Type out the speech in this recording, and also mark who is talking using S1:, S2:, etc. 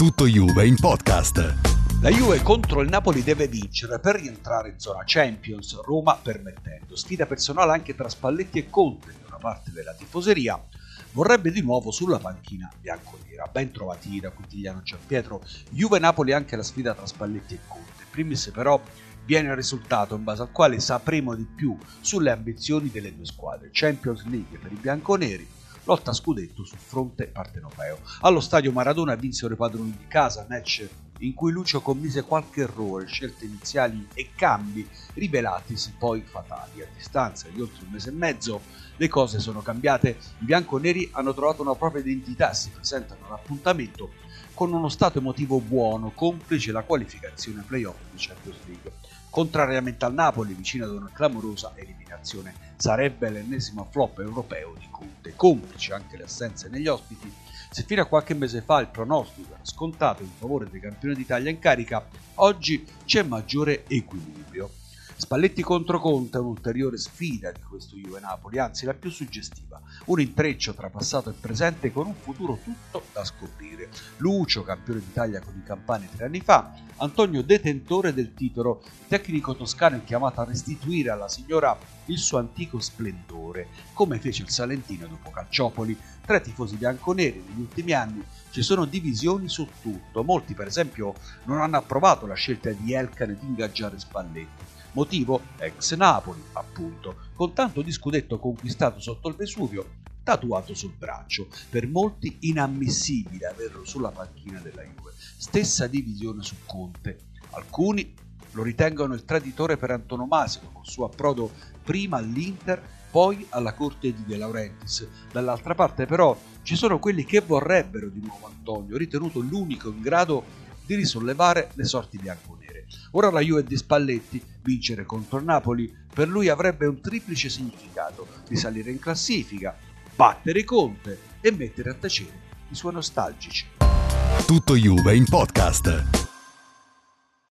S1: Tutto Juve in podcast.
S2: La Juve contro il Napoli deve vincere per rientrare in zona Champions, Roma permettendo. Sfida personale anche tra Spalletti e Conte, che una parte della tifoseria vorrebbe di nuovo sulla panchina bianconera. Ben trovati da Quotidiano Gianpietro. Juve-Napoli anche la sfida tra Spalletti e Conte. Primis però viene il risultato in base al quale sapremo di più sulle ambizioni delle due squadre. Champions League per i bianconeri, lotta a scudetto sul fronte partenopeo. Allo stadio Maradona vinsero i padroni di casa, match in cui Lucio commise qualche errore, scelte iniziali e cambi rivelatisi poi fatali. A distanza di oltre un mese e mezzo le cose sono cambiate, i bianconeri hanno trovato una propria identità e si presentano all'appuntamento con uno stato emotivo buono, complice la qualificazione ai playoff di Champions League. Contrariamente al Napoli, vicino ad una clamorosa eliminazione, sarebbe l'ennesimo flop europeo di Conte, complice anche le assenze negli ospiti. Se fino a qualche mese fa il pronostico era scontato in favore dei campioni d'Italia in carica, oggi c'è maggiore equilibrio. Spalletti contro Conte è un'ulteriore sfida di questo Juve-Napoli, anzi la più suggestiva, un intreccio tra passato e presente con un futuro tutto da scoprire. Lucio, campione d'Italia con i Campani 3 anni fa, Antonio detentore del titolo, il tecnico toscano è chiamato a restituire alla signora il suo antico splendore, come fece il Salentino dopo Calciopoli. Tra i tifosi bianconeri negli ultimi anni ci sono divisioni su tutto, molti per esempio non hanno approvato la scelta di Elkann di ingaggiare Spalletti. Motivo? Ex Napoli, appunto, con tanto di scudetto conquistato sotto il Vesuvio, tatuato sul braccio. Per molti inammissibile averlo sulla panchina della Juve. Stessa divisione su Conte. Alcuni lo ritengono il traditore per antonomasia, con il suo approdo prima all'Inter, poi alla corte di De Laurentiis. Dall'altra parte però ci sono quelli che vorrebbero di nuovo Antonio, ritenuto l'unico in grado di risollevare le sorti bianconere. Ora la Juve di Spalletti, vincere contro il Napoli, per lui avrebbe un triplice significato: risalire in classifica, battere Conte e mettere a tacere i suoi nostalgici.
S1: Tutto Juve in podcast.